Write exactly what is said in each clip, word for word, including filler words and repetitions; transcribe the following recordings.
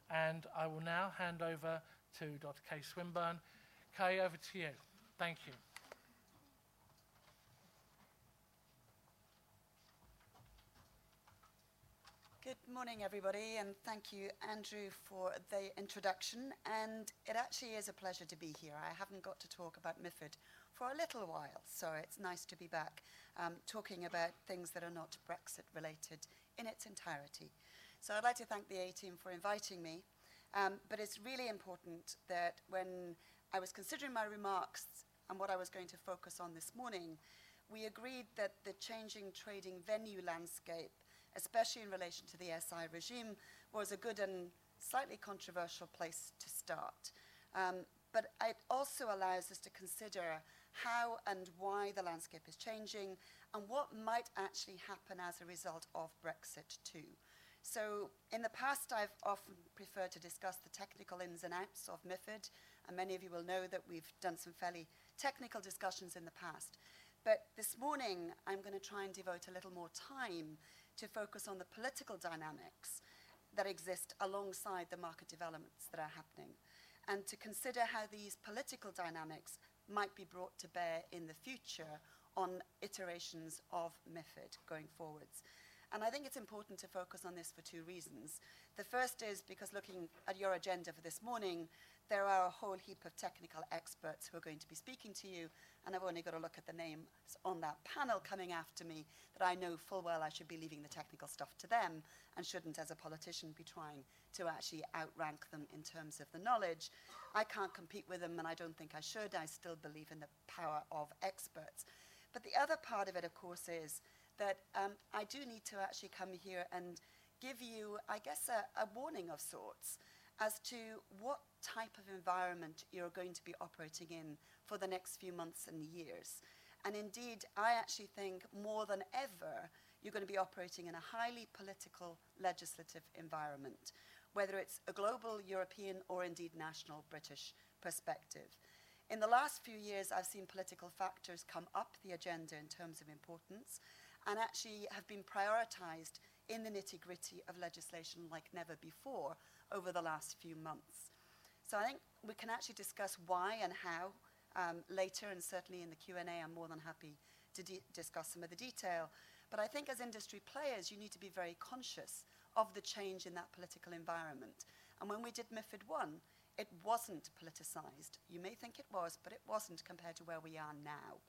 And I will now hand over to Doctor Kay Swinburne. Kay, over to you. Thank you. Good morning, everybody, and thank you, Andrew, for the introduction. And it actually is a pleasure to be here. I haven't got to talk about MiFID for a little while, so it's nice to be back um, talking about things that are not Brexit related in its entirety. So I'd like to thank the A-team for inviting me, um, but it's really important that when I was considering my remarks and what I was going to focus on this morning, we agreed that the changing trading venue landscape, especially in relation to the S I regime, was a good and slightly controversial place to start. Um, but it also allows us to consider how and why the landscape is changing and what might actually happen as a result of Brexit too. So in the past, I've often preferred to discuss the technical ins and outs of MiFID, and many of you will know that we've done some fairly technical discussions in the past. But this morning, I'm going to try and devote a little more time to focus on the political dynamics that exist alongside the market developments that are happening, and to consider how these political dynamics might be brought to bear in the future on iterations of MiFID going forwards. And I think it's important to focus on this for two reasons. The first is because looking at your agenda for this morning, there are a whole heap of technical experts who are going to be speaking to you, and I've only got to look at the names on that panel coming after me that I know full well I should be leaving the technical stuff to them and shouldn't, as a politician, be trying to actually outrank them in terms of the knowledge. I can't compete with them, and I don't think I should. I still believe in the power of experts. But the other part of it, of course, is that um, I do need to actually come here and give you, I guess, a, a warning of sorts as to what type of environment you're going to be operating in for the next few months and years. And indeed, I actually think more than ever, you're going to be operating in a highly political legislative environment, whether it's a global, European, or indeed national British perspective. In the last few years, I've seen political factors come up the agenda in terms of importance and actually have been prioritized in the nitty-gritty of legislation like never before over the last few months. So I think we can actually discuss why and how um, later, and certainly in the Q and A, I'm more than happy to de- discuss some of the detail. But I think as industry players, you need to be very conscious of the change in that political environment. And when we did MiFID one, it wasn't politicized. You may think it was, but it wasn't compared to where we are now.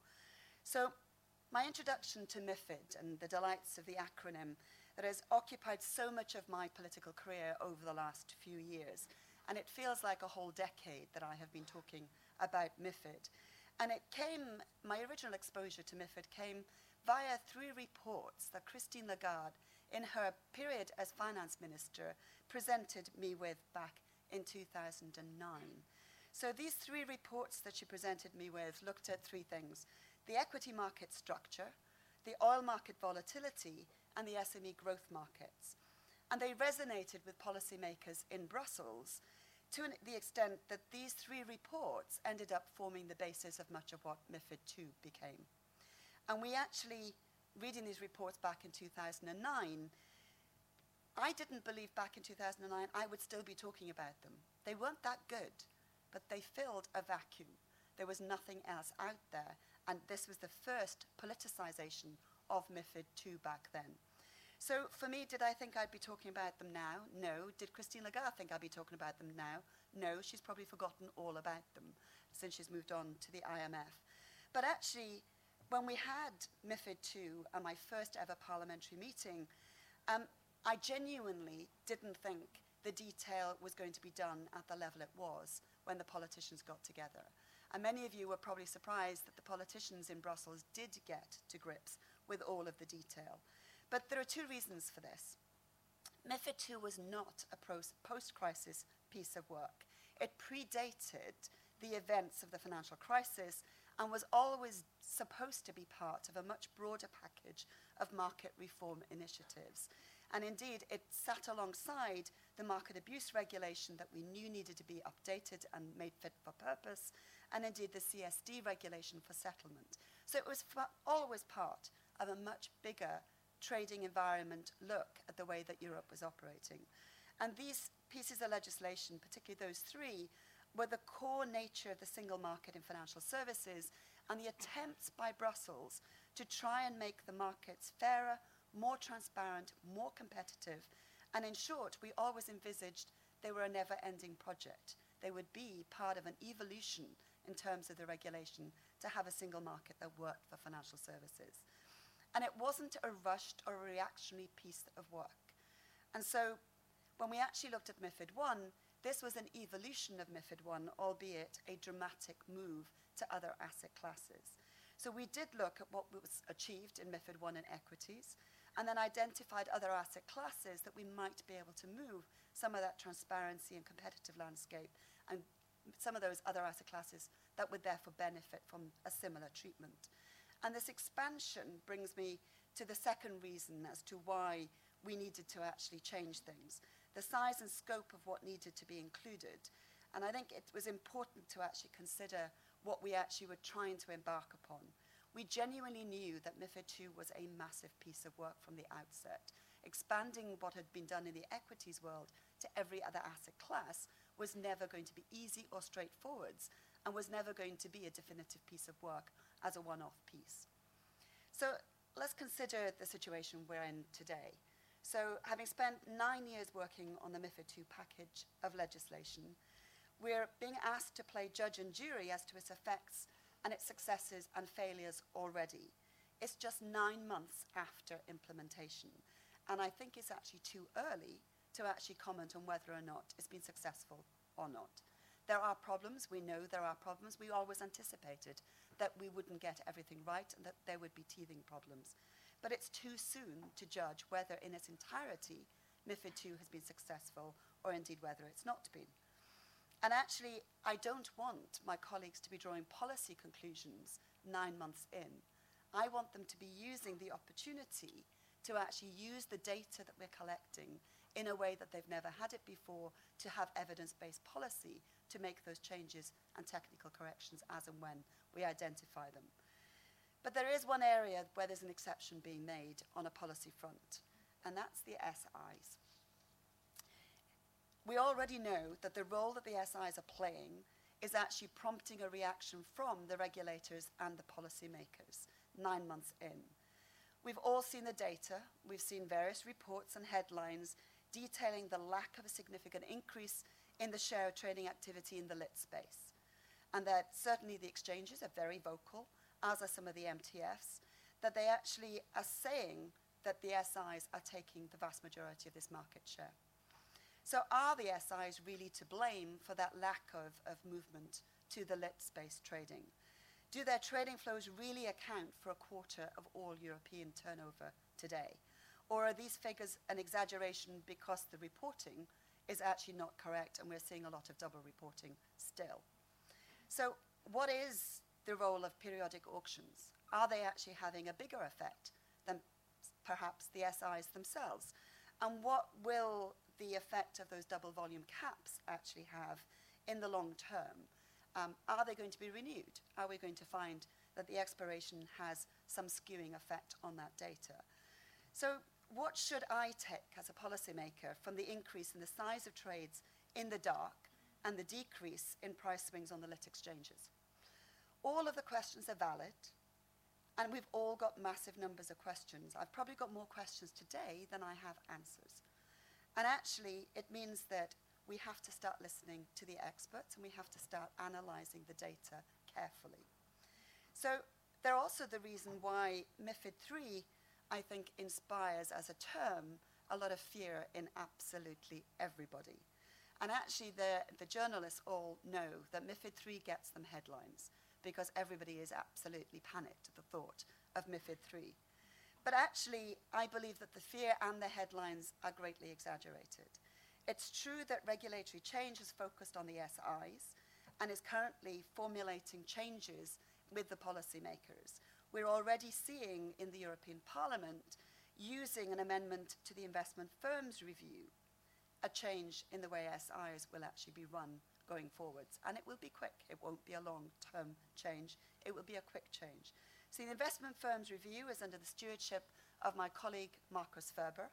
So my introduction to MiFID and the delights of the acronym that has occupied so much of my political career over the last few years. And it feels like a whole decade that I have been talking about MiFID. And it came, my original exposure to MiFID came via three reports that Christine Lagarde, in her period as finance minister, presented me with back in two thousand nine. So these three reports that she presented me with looked at three things: the equity market structure, the oil market volatility, and the S M E growth markets. And they resonated with policymakers in Brussels to an, the extent that these three reports ended up forming the basis of much of what MiFID two became. And we actually, reading these reports back in two thousand nine, I didn't believe back in two thousand nine I would still be talking about them. They weren't that good, but they filled a vacuum. There was nothing else out there, and this was the first politicization of MiFID two back then. So for me, did I think I'd be talking about them now? No. Did Christine Lagarde think I'd be talking about them now? No. She's probably forgotten all about them since she's moved on to the I M F. But actually, when we had MiFID two and my first ever parliamentary meeting, um, I genuinely didn't think the detail was going to be done at the level it was when the politicians got together. And many of you were probably surprised that the politicians in Brussels did get to grips with all of the detail. But there are two reasons for this. MiFID two was not a post-crisis piece of work. It predated the events of the financial crisis and was always supposed to be part of a much broader package of market reform initiatives. And indeed, it sat alongside the market abuse regulation that we knew needed to be updated and made fit for purpose, and indeed the C S D regulation for settlement. So it was fa- always part of a much bigger trading environment look at the way that Europe was operating. And these pieces of legislation, particularly those three, were the core nature of the single market in financial services and the attempts by Brussels to try and make the markets fairer, more transparent, more competitive. And in short, we always envisaged they were a never-ending project. They would be part of an evolution in terms of the regulation to have a single market that worked for financial services. And it wasn't a rushed or a reactionary piece of work. And so when we actually looked at MiFID one, this was an evolution of MiFID one, albeit a dramatic move to other asset classes. So we did look at what was achieved in MiFID one in equities, and then identified other asset classes that we might be able to move some of that transparency and competitive landscape, and some of those other asset classes that would therefore benefit from a similar treatment. And this expansion brings me to the second reason as to why we needed to actually change things, the size and scope of what needed to be included. And I think it was important to actually consider what we actually were trying to embark upon. We genuinely knew that MiFID two was a massive piece of work from the outset. Expanding what had been done in the equities world to every other asset class was never going to be easy or straightforward, and was never going to be a definitive piece of work as a one-off piece. So let's consider the situation we're in today. So having spent nine years working on the MiFID two package of legislation, we're being asked to play judge and jury as to its effects and its successes and failures already. It's just nine months after implementation, and I think it's actually too early to actually comment on whether or not it's been successful or not. There are problems, we know there are problems. We always anticipated that we wouldn't get everything right and that there would be teething problems. But it's too soon to judge whether in its entirety MiFID two has been successful, or indeed whether it's not been. And actually, I don't want my colleagues to be drawing policy conclusions nine months in. I want them to be using the opportunity to actually use the data that we're collecting in a way that they've never had it before, to have evidence-based policy to make those changes and technical corrections as and when we identify them. But there is one area where there's an exception being made on a policy front, and that's the S Is. We already know that the role that the S Is are playing is actually prompting a reaction from the regulators and the policymakers nine months in. We've all seen the data. We've seen various reports and headlines detailing the lack of a significant increase in the share of trading activity in the lit space, and that certainly the exchanges are very vocal, as are some of the M T Fs, that they actually are saying that the S Is are taking the vast majority of this market share. So are the S Is really to blame for that lack of, of movement to the lit space trading? Do their trading flows really account for a quarter of all European turnover today? Or are these figures an exaggeration because the reporting is actually not correct and we're seeing a lot of double reporting still? So what is the role of periodic auctions? Are they actually having a bigger effect than perhaps the S Is themselves? And what will the effect of those double volume caps actually have in the long term? Um, are they going to be renewed? Are we going to find that the expiration has some skewing effect on that data? So what should I take as a policymaker from the increase in the size of trades in the dark and the decrease in price swings on the lit exchanges? All of the questions are valid, and we've all got massive numbers of questions. I've probably got more questions today than I have answers. And actually, it means that we have to start listening to the experts, and we have to start analyzing the data carefully. So they're also the reason why MiFID three, I think, inspires as a term a lot of fear in absolutely everybody. And actually, the, the journalists all know that MiFID three gets them headlines, because everybody is absolutely panicked at the thought of MiFID three. But actually, I believe that the fear and the headlines are greatly exaggerated. It's true that regulatory change is focused on the S Is and is currently formulating changes with the policymakers. We're already seeing in the European Parliament, using an amendment to the Investment Firms Review, a change in the way S Is will actually be run going forwards. And it will be quick. It won't be a long-term change. It will be a quick change. So the Investment Firms Review is under the stewardship of my colleague, Markus Ferber.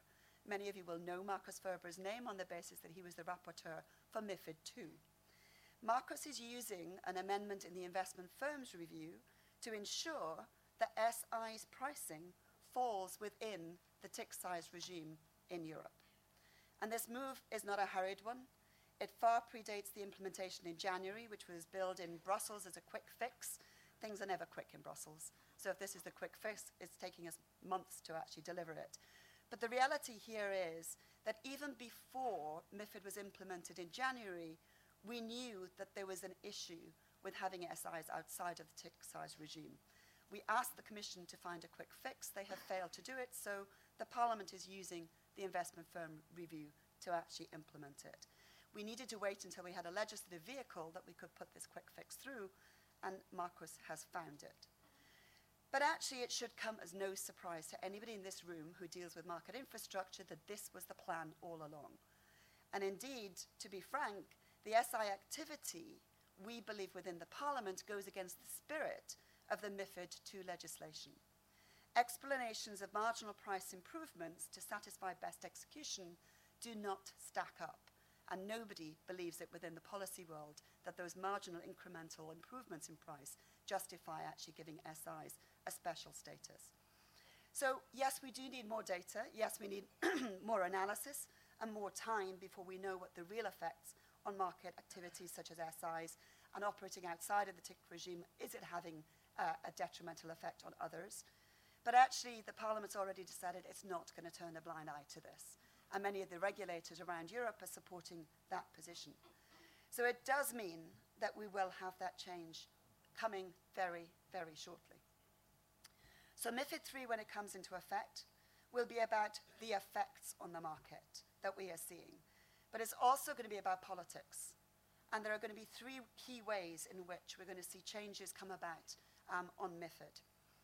Many of you will know Markus Ferber's name on the basis that he was the rapporteur for MiFID two. Markus is using an amendment in the Investment Firms Review to ensure that S I's pricing falls within the tick size regime in Europe. And this move is not a hurried one. It far predates the implementation in January, which was billed in Brussels as a quick fix. Things are never quick in Brussels. So if this is the quick fix, it's taking us months to actually deliver it. But the reality here is that even before MiFID was implemented in January, we knew that there was an issue with having S Is outside of the tick size regime. We asked the Commission to find a quick fix. They have failed to do it, so the Parliament is using the Investment Firm Review to actually implement it. We needed to wait until we had a legislative vehicle that we could put this quick fix through, and Markus has found it. But actually, it should come as no surprise to anybody in this room who deals with market infrastructure that this was the plan all along. And indeed, to be frank, the S I activity, we believe within the Parliament, goes against the spirit of the MiFID two legislation. Explanations of marginal price improvements to satisfy best execution do not stack up, and nobody believes it within the policy world that those marginal incremental improvements in price justify actually giving S Is a special status. So yes, we do need more data. Yes, we need more analysis and more time before we know what the real effects on market activities such as S Is and operating outside of the tick regime, is it having uh, a detrimental effect on others? But actually, the Parliament's already decided it's not going to turn a blind eye to this. And many of the regulators around Europe are supporting that position. So it does mean that we will have that change coming very, very shortly. So MiFID three, when it comes into effect, will be about the effects on the market that we are seeing. But it's also going to be about politics. And there are going to be three key ways in which we're going to see changes come about um, on MiFID.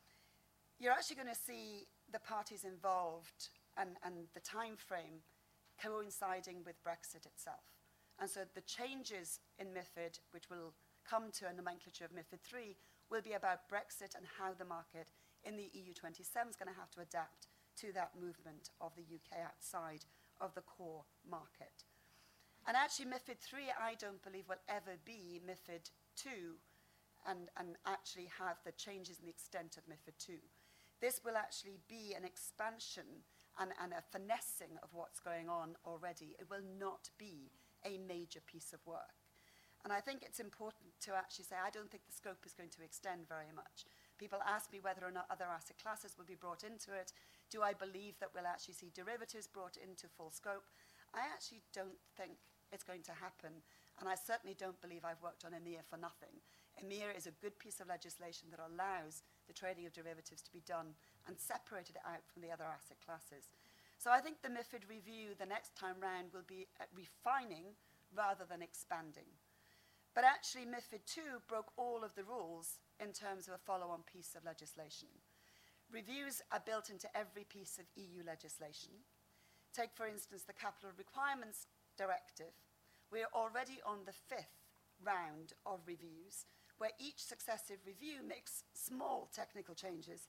You're actually going to see the parties involved and, and the time frame coinciding with Brexit itself. And so the changes in MiFID, which will come to a nomenclature of MiFID three, will be about Brexit and how the market in the E U twenty-seven is going to have to adapt to that movement of the U K outside of the core market. And actually MiFID three, I don't believe, will ever be MiFID two and, and actually have the changes in the extent of MiFID two. This will actually be an expansion and, and a finessing of what's going on already. It will not be a major piece of work. And I think it's important to actually say I don't think the scope is going to extend very much. People ask me whether or not other asset classes will be brought into it. Do I believe that we'll actually see derivatives brought into full scope? I actually don't think it's going to happen. And I certainly don't believe I've worked on EMIR for nothing. EMIR is a good piece of legislation that allows the trading of derivatives to be done and separated out from the other asset classes. So I think the MiFID review the next time round will be uh, refining rather than expanding. But actually MiFID two broke all of the rules in terms of a follow-on piece of legislation. Reviews are built into every piece of E U legislation. Take, for instance, the Capital Requirements Directive. We're already on the fifth round of reviews, where each successive review makes small technical changes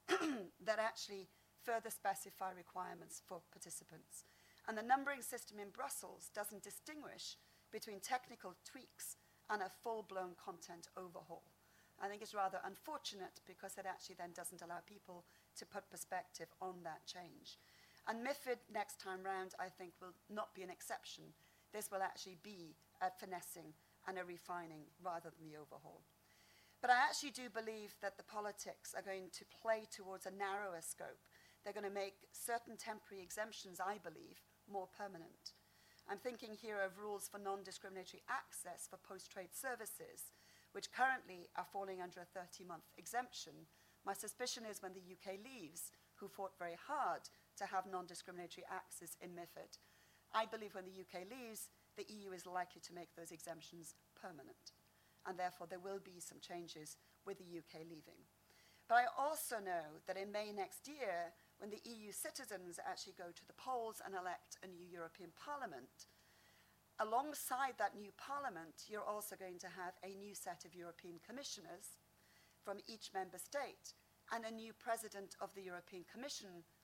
that actually further specify requirements for participants. And the numbering system in Brussels doesn't distinguish between technical tweaks and a full-blown content overhaul. I think it's rather unfortunate because it actually then doesn't allow people to put perspective on that change. And MiFID next time round, I think, will not be an exception. This will actually be a finessing and a refining rather than the overhaul. But I actually do believe that the politics are going to play towards a narrower scope. They're going to make certain temporary exemptions, I believe, more permanent. I'm thinking here of rules for non-discriminatory access for post-trade services, which currently are falling under a thirty-month exemption. My suspicion is when the U K leaves, who fought very hard to have non-discriminatory access in MiFID, I believe when the U K leaves, the E U is likely to make those exemptions permanent. And therefore, there will be some changes with the U K leaving. But I also know that in May next year, when the E U citizens actually go to the polls and elect a new European Parliament, alongside that new Parliament, you're also going to have a new set of European commissioners from each member state and a new president of the European Commission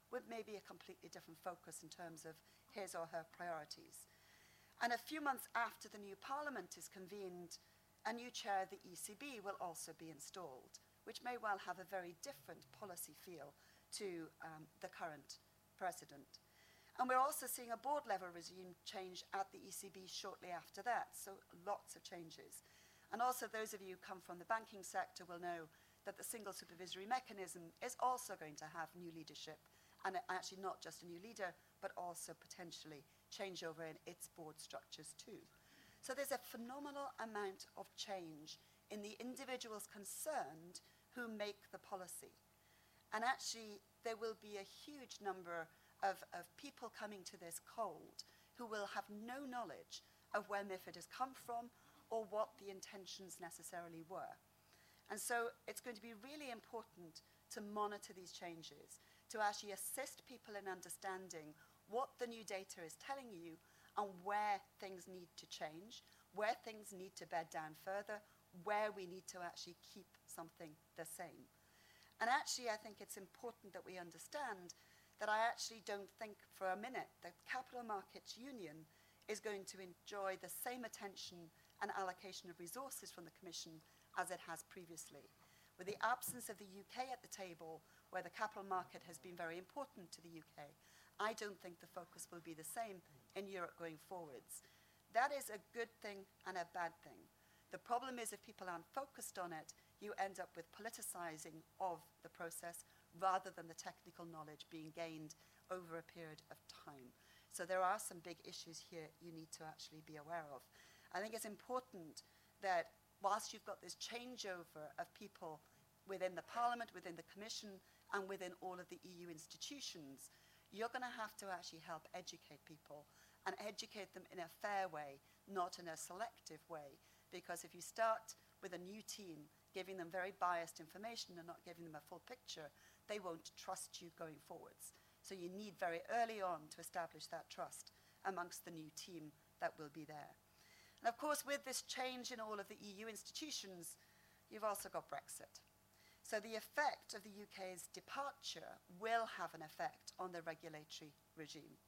with maybe a completely different focus in terms of his or her priorities. And a few months after the new parliament is convened, a new chair of the E C B will also be installed, which may well have a very different policy feel to um, the current president. And we're also seeing a board level regime change at the E C B shortly after that, so lots of changes. And also those of you who come from the banking sector will know that the single supervisory mechanism is also going to have new leadership, and actually not just a new leader, but also potentially changeover in its board structures too. So there's a phenomenal amount of change in the individuals concerned who make the policy. And actually, there will be a huge number of, of people coming to this cold who will have no knowledge of where MiFID has come from or what the intentions necessarily were. And so it's going to be really important to monitor these changes, to actually assist people in understanding what the new data is telling you and where things need to change, where things need to bed down further, where we need to actually keep something the same. And actually, I think it's important that we understand that I actually don't think for a minute that Capital Markets Union is going to enjoy the same attention and allocation of resources from the Commission as it has previously. With the absence of the U K at the table, where the capital market has been very important to the U K, I don't think the focus will be the same in Europe going forwards. That is a good thing and a bad thing. The problem is if people aren't focused on it, you end up with politicizing of the process rather than the technical knowledge being gained over a period of time. So there are some big issues here you need to actually be aware of. I think it's important that whilst you've got this changeover of people within the Parliament, within the Commission, and within all of the E U institutions, you're going to have to actually help educate people and educate them in a fair way, not in a selective way. Because if you start with a new team, giving them very biased information and not giving them a full picture, they won't trust you going forwards. So you need very early on to establish that trust amongst the new team that will be there. And of course, with this change in all of the E U institutions, you've also got Brexit. So the effect of the U K's departure will have an effect on the regulatory regime.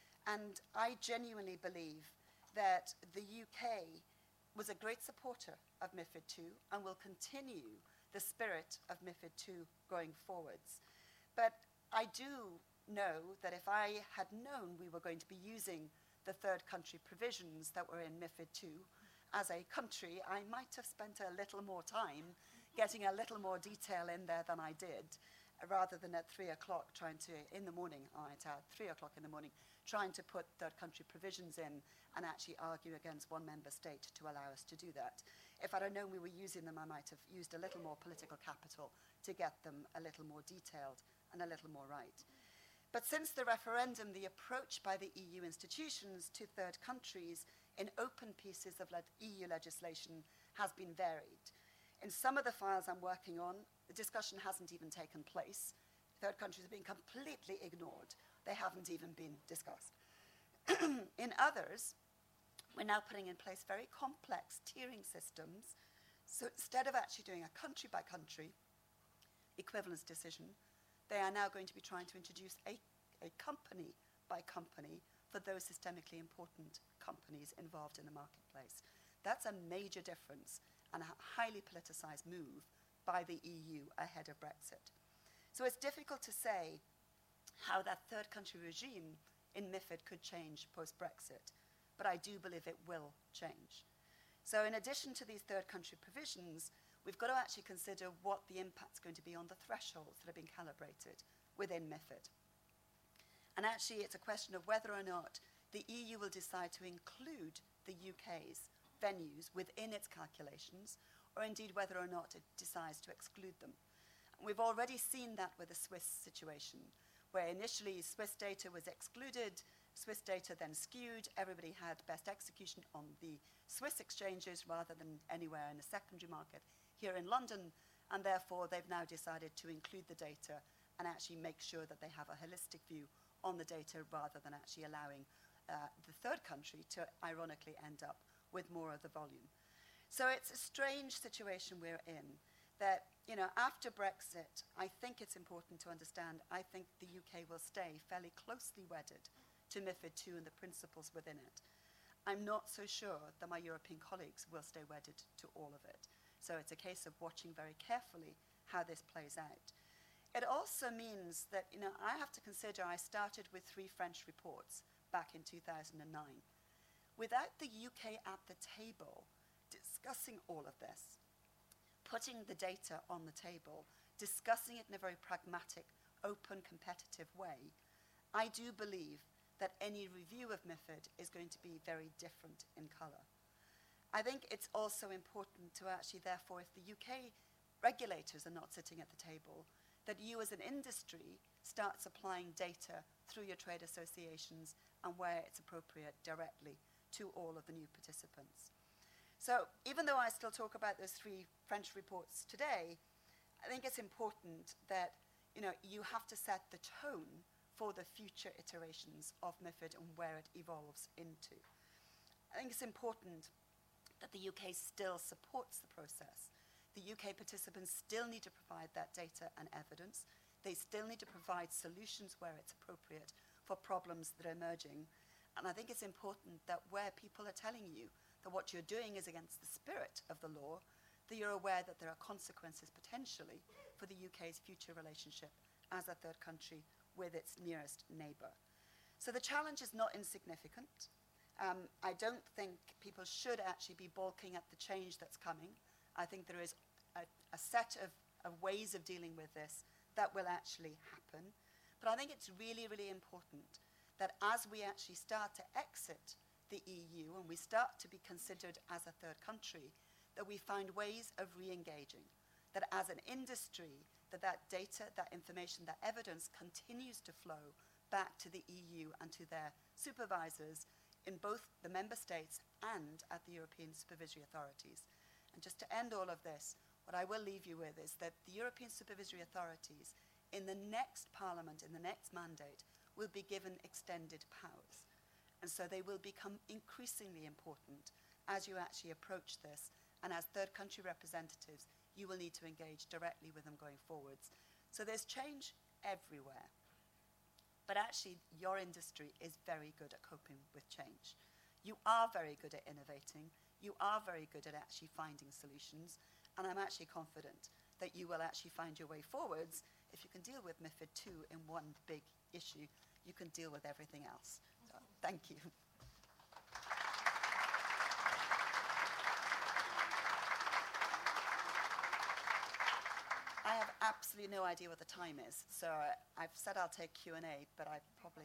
And I genuinely believe that the U K was a great supporter of MiFID two and will continue the spirit of MiFID two going forwards. But I do know that if I had known we were going to be using the third country provisions that were in MiFID two as a country, I might have spent a little more time getting a little more detail in there than I did, rather than at three o'clock trying to, in the morning, oh, it's at three o'clock in the morning, trying to put third country provisions in and actually argue against one member state to allow us to do that. If I'd have known we were using them, I might have used a little more political capital to get them a little more detailed and a little more right. But since the referendum, the approach by the E U institutions to third countries in open pieces of le- E U legislation has been varied. In some of the files I'm working on, the discussion hasn't even taken place. Third countries have been completely ignored. They haven't even been discussed. In others, we're now putting in place very complex tiering systems. So instead of actually doing a country-by-country equivalence decision, they are now going to be trying to introduce a, a company by company for those systemically important companies involved in the marketplace. That's a major difference and a highly politicized move by the E U ahead of Brexit. So it's difficult to say how that third country regime in MiFID could change post-Brexit, but I do believe it will change. So in addition to these third country provisions, we've got to actually consider what the impact's going to be on the thresholds that have been calibrated within MiFID. And actually, it's a question of whether or not the E U will decide to include the U K's venues within its calculations, or indeed whether or not it decides to exclude them. And we've already seen that with the Swiss situation, where initially Swiss data was excluded, Swiss data then skewed, everybody had best execution on the Swiss exchanges rather than anywhere in the secondary market here in London, and therefore they've now decided to include the data and actually make sure that they have a holistic view on the data rather than actually allowing uh, the third country to ironically end up with more of the volume. So it's a strange situation we're in. that, you know, after Brexit, I think it's important to understand, I think the U K will stay fairly closely wedded to MiFID two and the principles within it. I'm not so sure that my European colleagues will stay wedded to all of it. So it's a case of watching very carefully how this plays out. It also means that, you know, I have to consider I started with three French reports back in two thousand nine. Without the U K at the table discussing all of this, putting the data on the table, discussing it in a very pragmatic, open, competitive way, I do believe that any review of MiFID is going to be very different in colour. I think it's also important to actually, therefore, if the U K regulators are not sitting at the table, that you as an industry start supplying data through your trade associations and where it's appropriate directly to all of the new participants. So even though I still talk about those three French reports today, I think it's important that, you know, you have to set the tone for the future iterations of MiFID and where it evolves into. I think it's important that the U K still supports the process. The U K participants still need to provide that data and evidence. They still need to provide solutions where it's appropriate for problems that are emerging. And I think it's important that where people are telling you that what you're doing is against the spirit of the law, that you're aware that there are consequences potentially for the U K's future relationship as a third country with its nearest neighbour. So the challenge is not insignificant. Um, I don't think people should actually be balking at the change that's coming. I think there is a, a set of, of ways of dealing with this that will actually happen. But I think it's really, really important that as we actually start to exit the E U and we start to be considered as a third country, that we find ways of re-engaging, that as an industry, that that data, that information, that evidence continues to flow back to the E U and to their supervisors in both the member states and at the European supervisory authorities. And just to end all of this, what I will leave you with is that the European supervisory authorities in the next parliament, in the next mandate, will be given extended powers. And so they will become increasingly important as you actually approach this. And as third country representatives, you will need to engage directly with them going forwards. So there's change everywhere. But actually, your industry is very good at coping with change. You are very good at innovating. You are very good at actually finding solutions. And I'm actually confident that you will actually find your way forwards. If you can deal with MiFID two in one big issue, you can deal with everything else. So, thank you. I have absolutely no idea what the time is, so uh, I've said I'll take Q and A, but I probably...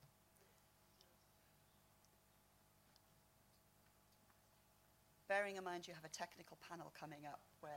Bearing in mind you have a technical panel coming up where...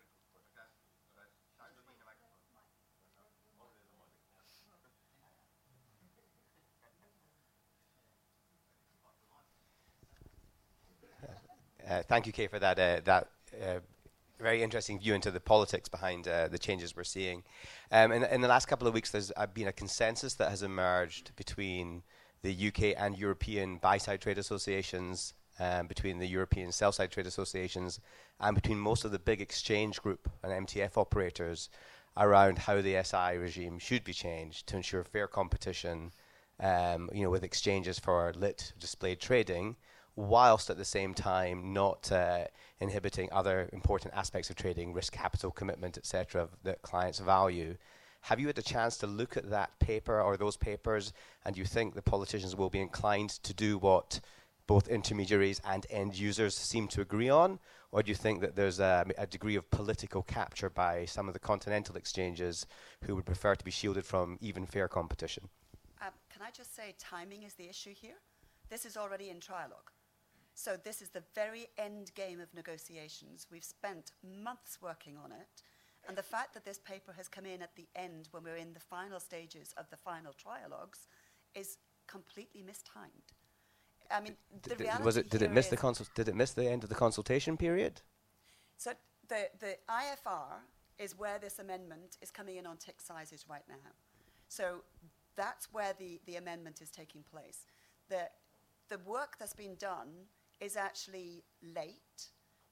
Uh, thank you, Kay, for that uh, that uh, very interesting view into the politics behind uh, the changes we're seeing. Um, in, in the last couple of weeks, there's uh, been a consensus that has emerged between the U K and European buy-side trade associations, um, between the European sell-side trade associations, and between most of the big exchange group and M T F operators around how the S I regime should be changed to ensure fair competition, um, you know, with exchanges for lit displayed trading, whilst at the same time not uh, inhibiting other important aspects of trading, risk capital commitment, et cetera, that clients value. Have you had a chance to look at that paper or those papers, and do you think the politicians will be inclined to do what both intermediaries and end users seem to agree on? Or do you think that there's a, a degree of political capture by some of the continental exchanges who would prefer to be shielded from even fair competition? Um, can I just say timing is the issue here? This is already in trialogue. So this is the very end game of negotiations. We've spent months working on it. And the fact that this paper has come in at the end when we're in the final stages of the final trialogues is completely mistimed. I mean, the D- reality was it, did here it miss is the consul- Did it miss the end of the consultation period? So the, the I F R is where this amendment is coming in on tick sizes right now. So that's where the, the amendment is taking place. The, the work that's been done is actually late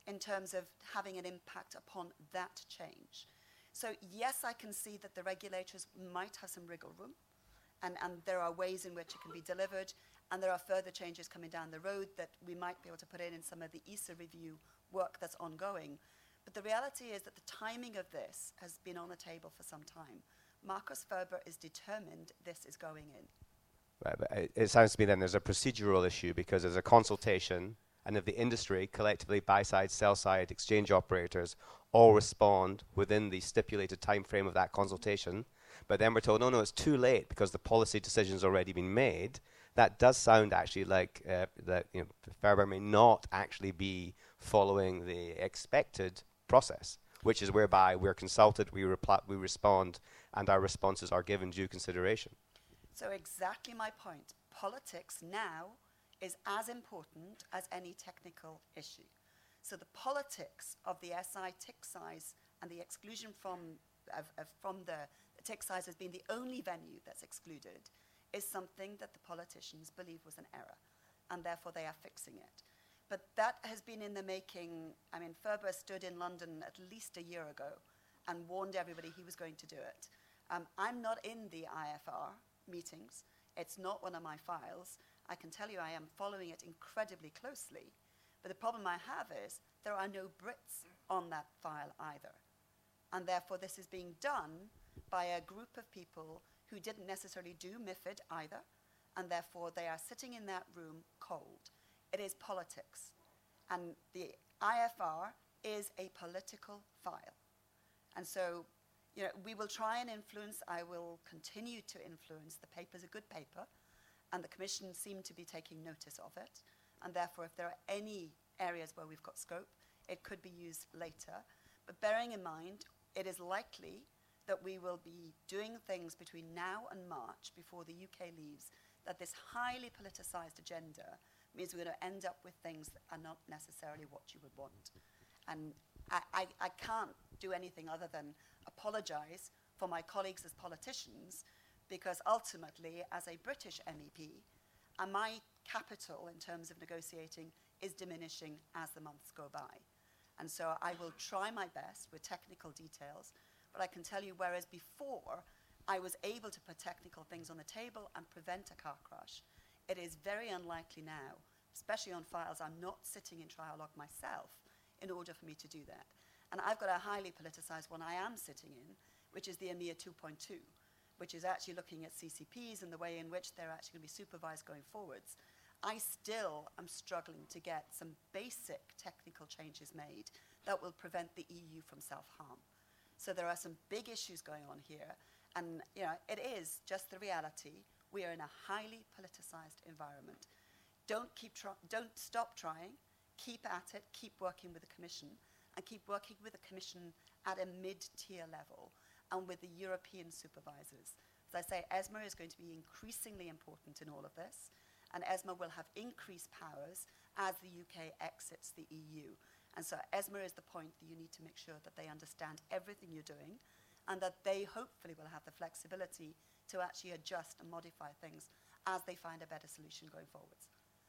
in terms of having an impact upon that change. So yes, I can see that the regulators might have some wriggle room, and, and there are ways in which it can be delivered, and there are further changes coming down the road that we might be able to put in in some of the E S A review work that's ongoing. But the reality is that the timing of this has been on the table for some time. Markus Ferber is determined this is going in. Right, but it, it sounds to me then there's a procedural issue because there's a consultation, and if the industry, collectively buy-side, sell-side, exchange operators, all respond within the stipulated time frame of that consultation, but then we're told, no, no, it's too late because the policy decision's already been made, that does sound actually like uh, that you know, Ferber may not actually be following the expected process, which is whereby we're consulted, we, repl- we respond, and our responses are given due consideration. So exactly my point. Politics now is as important as any technical issue. So the politics of the S I tick size and the exclusion from, of, of, from the, the tick size as being the only venue that's excluded is something that the politicians believe was an error, and therefore they are fixing it. But that has been in the making. I mean, Ferber stood in London at least a year ago and warned everybody he was going to do it. Um, I'm not in the I F R meetings. It's not one of my files. I can tell you I am following it incredibly closely. But the problem I have is there are no Brits on that file either. And therefore this is being done by a group of people who didn't necessarily do MiFID either, and therefore they are sitting in that room cold. It is politics. And the I F R is a political file. And so, you know, we will try and influence, I will continue to influence. The paper's a good paper, and the Commission seem to be taking notice of it. And therefore, if there are any areas where we've got scope, it could be used later. But bearing in mind, it is likely that we will be doing things between now and March, before the U K leaves, that this highly politicized agenda means we're going to end up with things that are not necessarily what you would want. And I, I, I can't do anything other than apologize for my colleagues as politicians, because ultimately, as a British M E P, uh, my capital in terms of negotiating is diminishing as the months go by. And so I will try my best with technical details, but I can tell you, whereas before I was able to put technical things on the table and prevent a car crash, it is very unlikely now, especially on files I'm not sitting in trialogue myself, in order for me to do that. And I've got a highly politicized one I am sitting in, which is the EMIR two point two, which is actually looking at C C Ps and the way in which they're actually going to be supervised going forwards. I still am struggling to get some basic technical changes made that will prevent the E U from self-harm. So there are some big issues going on here, and you know, it is just the reality. We are in a highly politicized environment. Don't keep try- don't stop trying. Keep at it. Keep working with the Commission, and keep working with the Commission at a mid-tier level and with the European supervisors. As I say, ESMA is going to be increasingly important in all of this, and ESMA will have increased powers as the U K exits the E U. And so ESMA is the point that you need to make sure that they understand everything you're doing, and that they hopefully will have the flexibility to actually adjust and modify things as they find a better solution going forwards.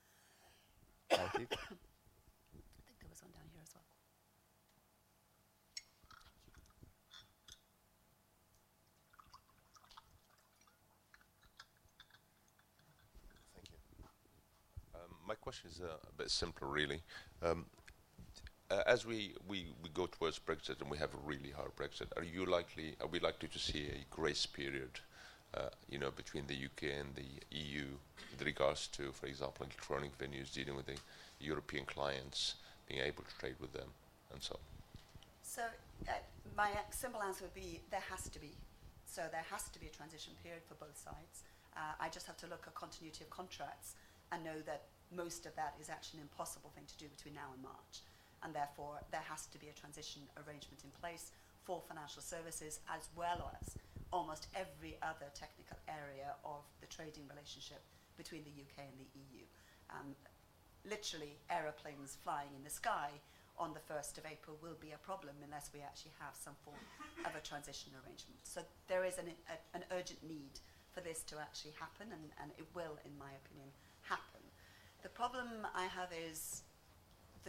Thank you. I think there was one down here as well. Thank you. Um, my question is uh, a bit simpler, really. Um, uh, as we, we, we go towards Brexit and we have a really hard Brexit, are you likely? Are we likely to see a grace period, uh, you know, between the U K and the E U with regards to, for example, electronic venues dealing with the European clients, being able to trade with them, and so on? So uh, my uh, simple answer would be there has to be. So there has to be a transition period for both sides. Uh, I just have to look at continuity of contracts and know that most of that is actually an impossible thing to do between now and March. And therefore, there has to be a transition arrangement in place for financial services, as well as almost every other technical area of the trading relationship between the U K and the E U. Um, literally, aeroplanes flying in the sky on the first of April will be a problem unless we actually have some form of a transition arrangement. So there is an, a, an urgent need for this to actually happen, and, and it will, in my opinion, happen. The problem I have is the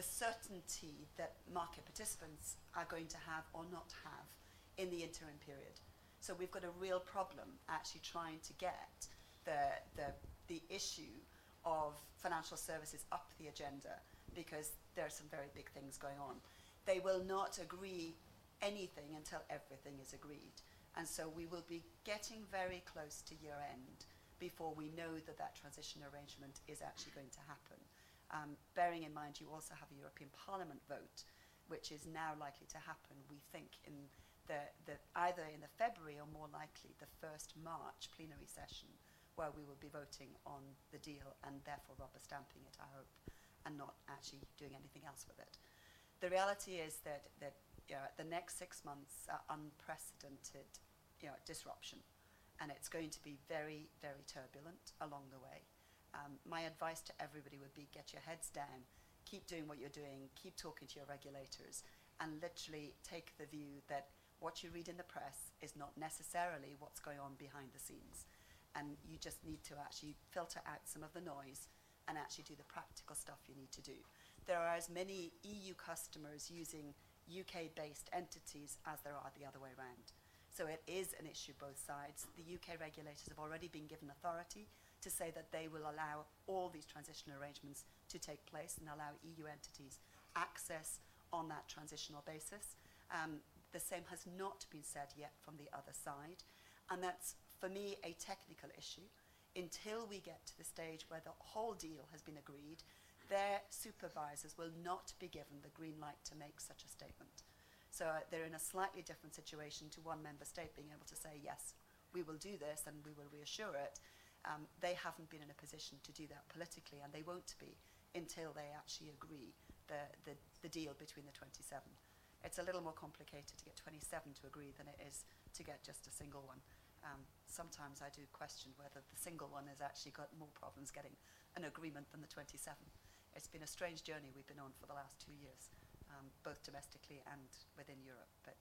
the certainty that market participants are going to have or not have in the interim period. So we've got a real problem actually trying to get the, the, the issue of financial services up the agenda, because there are some very big things going on. They will not agree anything until everything is agreed. And so we will be getting very close to year end before we know that that transition arrangement is actually going to happen. Um, bearing in mind you also have a European Parliament vote, which is now likely to happen, we think, in the, the, either in the February or more likely the first March plenary session, where we will be voting on the deal and therefore rubber stamping it, I hope, and not actually doing anything else with it. The reality is that, that you know, the next six months are unprecedented you know, disruption, and it's going to be very, very turbulent along the way. Um, my advice to everybody would be get your heads down, keep doing what you're doing, keep talking to your regulators, and literally take the view that what you read in the press is not necessarily what's going on behind the scenes. And you just need to actually filter out some of the noise and actually do the practical stuff you need to do. There are as many E U customers using U K-based entities as there are the other way around. So it is an issue both sides. The U K regulators have already been given authority to say that they will allow all these transitional arrangements to take place and allow E U entities access on that transitional basis. Um, the same has not been said yet from the other side. And that's, for me, a technical issue. Until we get to the stage where the whole deal has been agreed, their supervisors will not be given the green light to make such a statement. So uh, they're in a slightly different situation to one member state being able to say, yes, we will do this and we will reassure it. Um, they haven't been in a position to do that politically, and they won't be until they actually agree the, the, the deal between the twenty-seven. It's a little more complicated to get twenty-seven to agree than it is to get just a single one. Um, sometimes I do question whether the single one has actually got more problems getting an agreement than the twenty-seven. It's been a strange journey we've been on for the last two years, um, both domestically and within Europe. But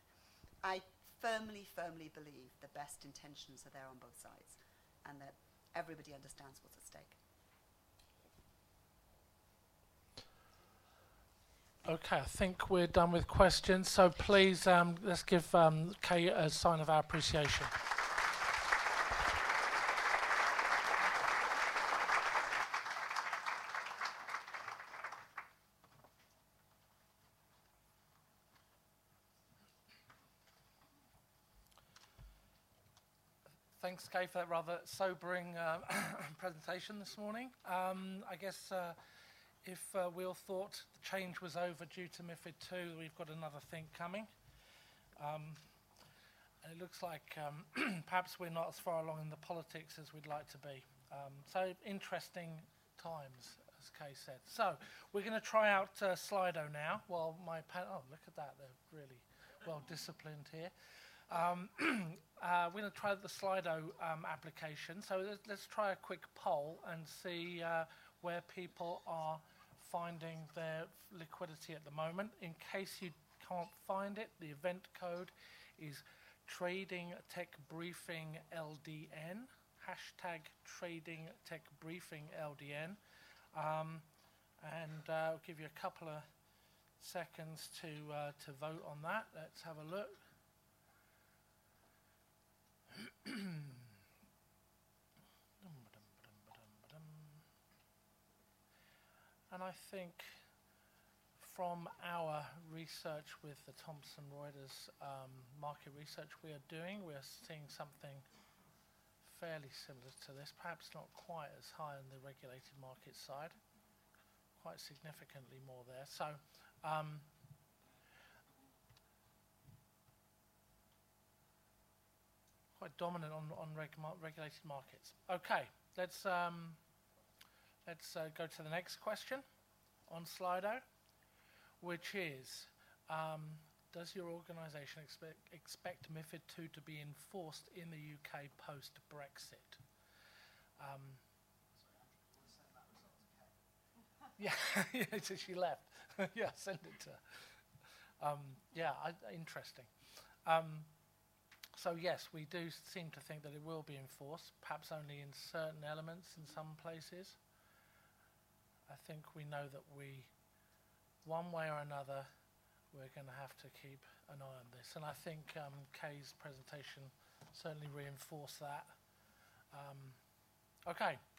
I firmly, firmly believe the best intentions are there on both sides, and that everybody understands what's at stake. Okay, I think we're done with questions, so please um, let's give um, Kay a sign of our appreciation. Thanks, Kay, for that rather sobering uh, presentation this morning. Um, I guess uh, if uh, we all thought the change was over due to MiFID two, we've got another thing coming. Um, and it looks like um, perhaps we're not as far along in the politics as we'd like to be. Um, so interesting times, as Kay said. So we're going to try out uh, Slido now. While my pan oh, look at that, they're really well disciplined here. Um, uh, we're going to try the Slido um, application. So let's, let's try a quick poll and see uh, where people are finding their liquidity at the moment. In case you can't find it, the event code is Trading Tech Briefing L D N, hashtag Trading Tech Briefing L D N. Um, and uh, I'll give you a couple of seconds to, uh, to vote on that. Let's have a look. And I think from our research with the Thomson Reuters um, market research we are doing, we are seeing something fairly similar to this, perhaps not quite as high on the regulated market side, quite significantly more there. So um, quite dominant on, on reg mar regulated markets. Okay, let's, um, let's uh, go to the next question on Slido, which is, um, does your organisation expect, expect MiFID two to be enforced in the U K post-Brexit? Um, yeah, yeah, so she left. Yeah, send it to her. Um, yeah, I, interesting. Um, So yes, we do seem to think that it will be enforced, perhaps only in certain elements in some places. I think we know that we one way or another, we're going to have to keep an eye on this. And I think um, Kay's presentation certainly reinforced that. Um, okay,